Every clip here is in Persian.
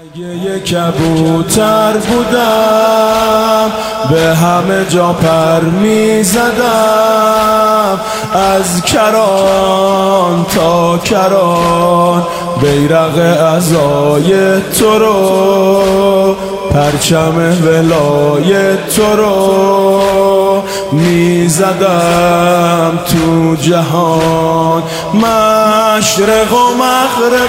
یه کبوتر بودم، به همه جا پر می زدم، از کران تا کران بیرق عزای تو رو، پرچم ولایت تو رو می زدم تو جهان. مشرق و مغرب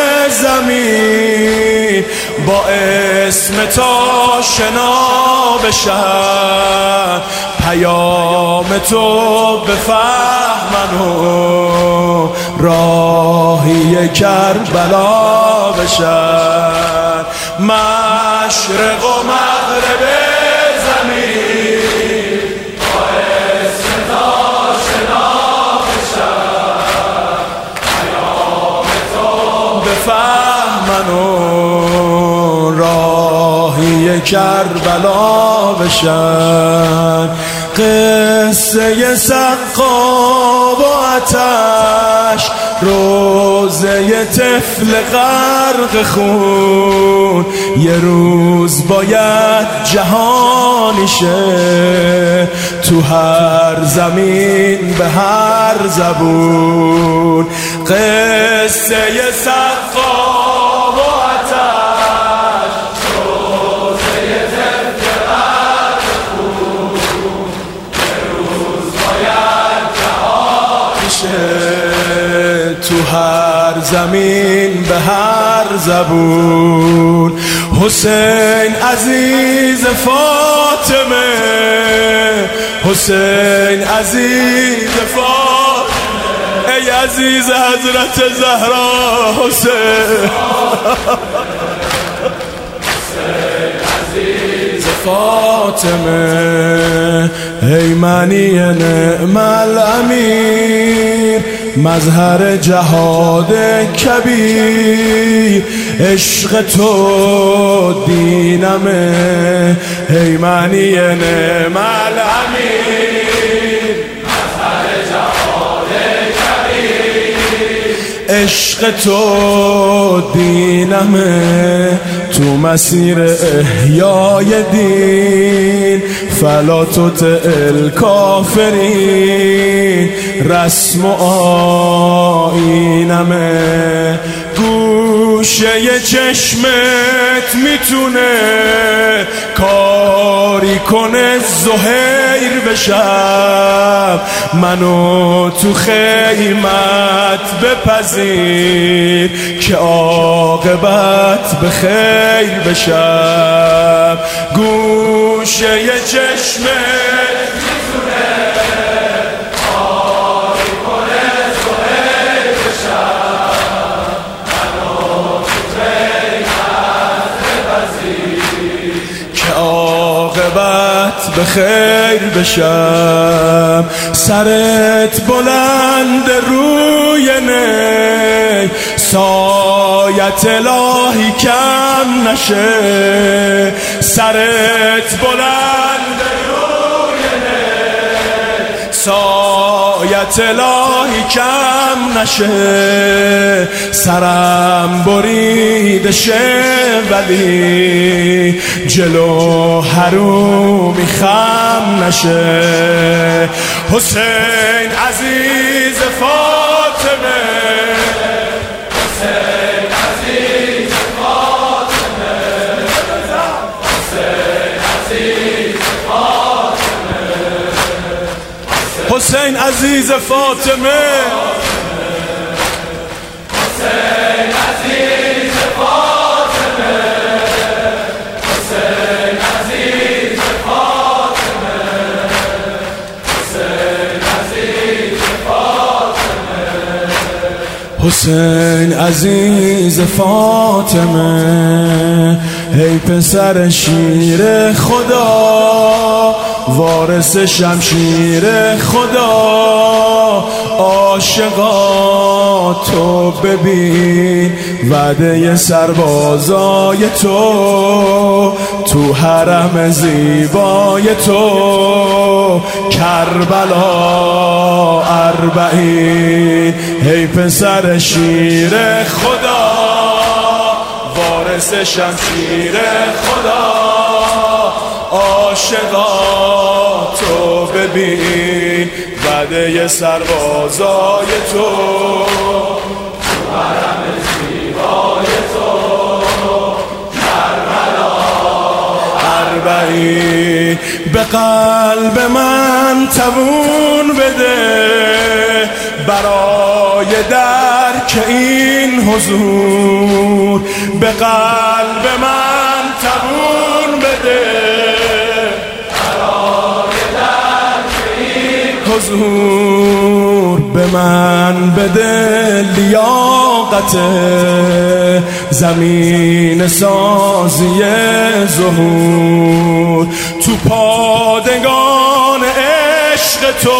زمین با اسم تا شنا بشن، پیام تو بفهمن و راهی کربلا بشن. مشرق و مغرب زمین با اسم تا شنا بشن، پیام تو بفهمن و راهی کربلا بشن. قصه سقا و آتش، روزه طفل غرق خون، یه روز باید جهانی شه تو هر زمین به هر زبون. قصه سقا و آتش، روزه طفل غرق خون، یه روز باید جهانی شه تو هر زمین به هر زبون. حسین عزیز فاطمه، حسین عزیز فاطمه، ای عزیز حضرت زهرا حسین، حسین عزیز فاطمه، ای منی نعم الامیر، مظهر جهاد کبیر، عشق تو دینمه، ای منی نعم الامیر، مظهر جهاد کبیر، عشق تو دینمه، تو مسیر احیای دین، فلا تطع الکافرین، رسم و آیینمه. گوشه چشمت میتونه کاری کنه زهیر بشم، منو تو خیمت بپذیر که عاقبت به خیر بشم. گوشه چشمت میتونه کاری کنه زهیر بشم، منو تو خیمت بپذیر که عاقبت به خیر بشم. سرت بلند روی نی، سایت الهی کم نشه، سرت بلند روی نی، سایت الهی کم نشه، سرم بریده شه ولی جلو حرومی خم نشه. حسین عزیز فاطمه، حسین عزیز فاطمه، حسین عزیز فاطمه، حسین عزیز فاطمه، حسین عزیز فاطمه، حسین عزیز فاطمه، حسین عزیز فاطمه، حسین عزیز فاطمه، ای پسر شیر خدا، وارث شمشیر خدا، عاشقا تو ببین وعده سربازای تو، تو حرم زیبای تو، کربلا اربعین، ای پسر شیر خدا، وارث مثل شمشیر خدا. عاشقا تو ببین وعده سربازای تو، حرم زیبای تو کربلا. اربعین به قلب من توون بده برای درک این حضور. به قلب من توون بده برای درک این حضور. به من بده لیاقت زمین سازی ظهور. تو پادگان عشق تو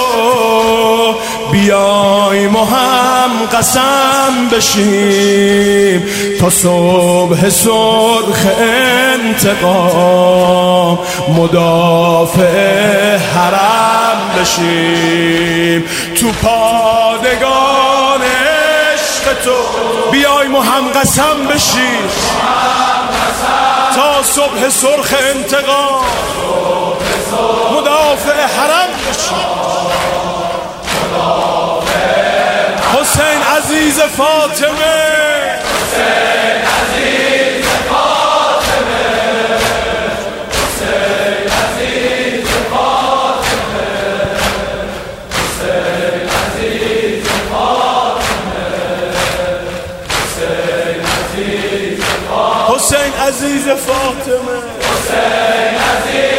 بیایم و هم قسم بشیم تا صبح سرخ انتقام مدافع حرم بشیم. تو پادگان عشق تو بیایم و هم قسم بشیم تا صبح سرخ انتقام مدافع حرم بشیم. حسین عزیز فاطمه، حسین عزیز فاطمه، حسین عزیز فاطمه، حسین عزیز فاطمه، حسین عزیز فاطمه، حسین عزیز فاطمه، حسین عزیز